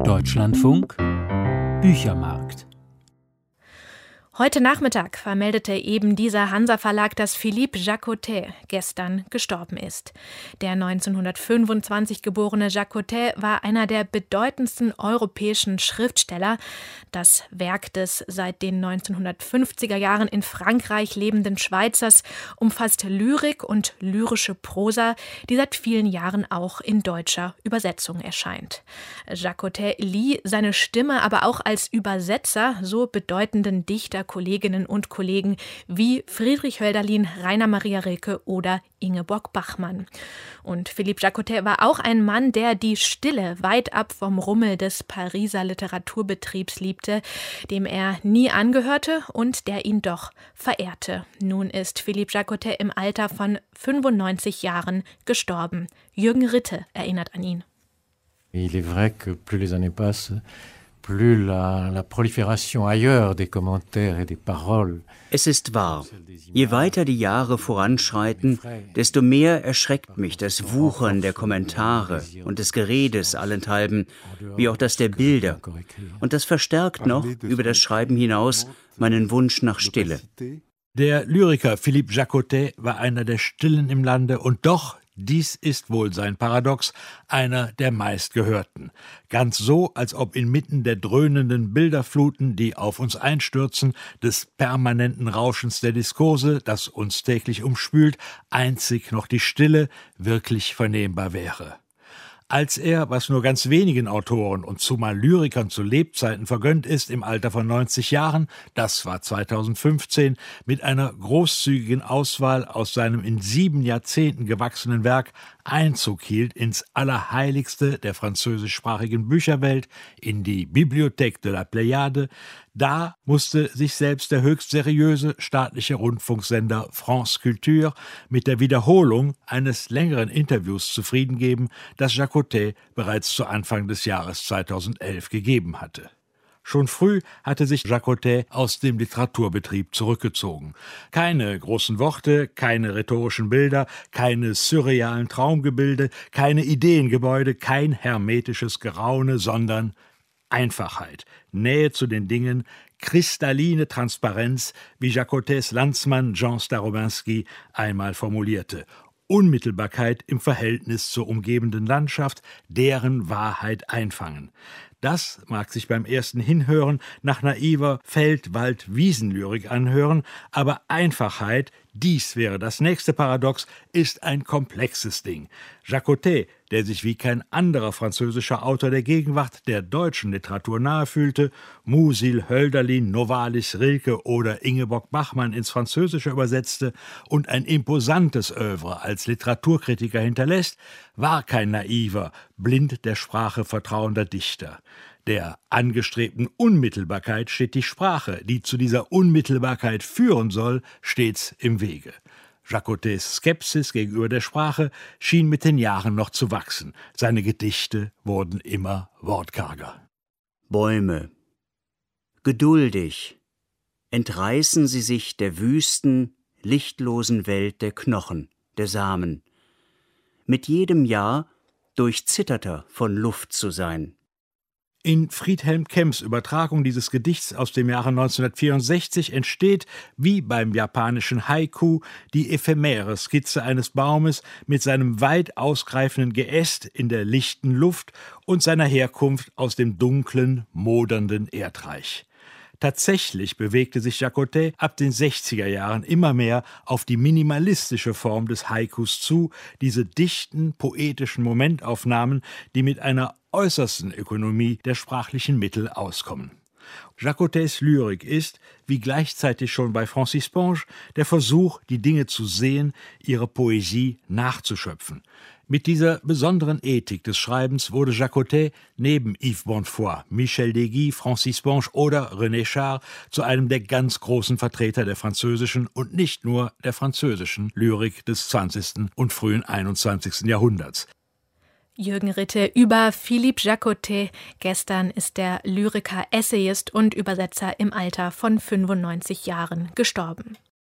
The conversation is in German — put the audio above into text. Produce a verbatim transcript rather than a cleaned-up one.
Deutschlandfunk Büchermarkt. Heute Nachmittag vermeldete eben dieser Hansa-Verlag, dass Philippe Jaccottet gestern gestorben ist. Der neunzehnhundertfünfundzwanzig geborene Jaccottet war einer der bedeutendsten europäischen Schriftsteller. Das Werk des seit den neunzehnhundertfünfziger Jahren in Frankreich lebenden Schweizers umfasst Lyrik und lyrische Prosa, die seit vielen Jahren auch in deutscher Übersetzung erscheint. Jaccottet lieh seine Stimme aber auch als Übersetzer so bedeutenden Dichter, Kolleginnen und Kollegen wie Friedrich Hölderlin, Rainer Maria Rilke oder Ingeborg Bachmann. Und Philippe Jaccottet war auch ein Mann, der die Stille weit ab vom Rummel des Pariser Literaturbetriebs liebte, dem er nie angehörte und der ihn doch verehrte. Nun ist Philippe Jaccottet im Alter von fünfundneunzig Jahren gestorben. Jürgen Ritte erinnert an ihn. Il est vrai que plus les années passent, plus la, la prolifération ailleurs des commentaires et des paroles. Es ist wahr. Je weiter die Jahre voranschreiten, desto mehr erschreckt mich das Wuchern der Kommentare und des Geredes allenthalben, wie auch das der Bilder. Und das verstärkt noch, über das Schreiben hinaus, meinen Wunsch nach Stille. Der Lyriker Philippe Jaccottet war einer der Stillen im Lande und doch, dies ist wohl sein Paradox, einer der meistgehörten. Ganz so, als ob inmitten der dröhnenden Bilderfluten, die auf uns einstürzen, des permanenten Rauschens der Diskurse, das uns täglich umspült, einzig noch die Stille wirklich vernehmbar wäre. Als er, was nur ganz wenigen Autoren und zumal Lyrikern zu Lebzeiten vergönnt ist, im Alter von neunzig Jahren, das war zweitausendfünfzehn, mit einer großzügigen Auswahl aus seinem in sieben Jahrzehnten gewachsenen Werk Einzug hielt ins Allerheiligste der französischsprachigen Bücherwelt, in die Bibliothèque de la Pléiade, da musste sich selbst der höchst seriöse staatliche Rundfunksender France Culture mit der Wiederholung eines längeren Interviews zufrieden geben, das Jaccottet bereits zu Anfang des Jahres zweitausendelf gegeben hatte. Schon früh hatte sich Jaccottet aus dem Literaturbetrieb zurückgezogen. Keine großen Worte, keine rhetorischen Bilder, keine surrealen Traumgebilde, keine Ideengebäude, kein hermetisches Geraune, sondern Einfachheit, Nähe zu den Dingen, kristalline Transparenz, wie Jaccotets Landsmann Jean Starobinski einmal formulierte. Unmittelbarkeit im Verhältnis zur umgebenden Landschaft, deren Wahrheit einfangen. Das mag sich beim ersten Hinhören nach naiver Feld-Wald-Wiesenlyrik anhören, aber Einfachheit, dies wäre das nächste Paradox, ist ein komplexes Ding. Jaccottet, der sich wie kein anderer französischer Autor der Gegenwart der deutschen Literatur nahe fühlte, Musil, Hölderlin, Novalis, Rilke oder Ingeborg Bachmann ins Französische übersetzte und ein imposantes Œuvre als Literaturkritiker hinterlässt, war kein naiver, blind der Sprache vertrauender Dichter. Der angestrebten Unmittelbarkeit steht die Sprache, die zu dieser Unmittelbarkeit führen soll, stets im Wege. Jaccotets Skepsis gegenüber der Sprache schien mit den Jahren noch zu wachsen. Seine Gedichte wurden immer wortkarger. Bäume, geduldig, entreißen sie sich der wüsten, lichtlosen Welt der Knochen, der Samen. Mit jedem Jahr durchzitterter von Luft zu sein. In Friedhelm Kemps Übertragung dieses Gedichts aus dem Jahre neunzehnhundertvierundsechzig entsteht, wie beim japanischen Haiku, die ephemere Skizze eines Baumes mit seinem weit ausgreifenden Geäst in der lichten Luft und seiner Herkunft aus dem dunklen, modernden Erdreich. Tatsächlich bewegte sich Jaccottet ab den sechziger Jahren immer mehr auf die minimalistische Form des Haikus zu, diese dichten, poetischen Momentaufnahmen, die mit einer äußersten Ökonomie der sprachlichen Mittel auskommen. Jaccotets Lyrik ist, wie gleichzeitig schon bei Francis Ponge, der Versuch, die Dinge zu sehen, ihre Poesie nachzuschöpfen. Mit dieser besonderen Ethik des Schreibens wurde Jaccottet neben Yves Bonnefoy, Michel Déguy, Francis Ponge oder René Char zu einem der ganz großen Vertreter der französischen und nicht nur der französischen Lyrik des zwanzigsten und frühen einundzwanzigsten Jahrhunderts. Jürgen Ritte über Philippe Jaccottet. Gestern ist der Lyriker, Essayist und Übersetzer im Alter von fünfundneunzig Jahren gestorben.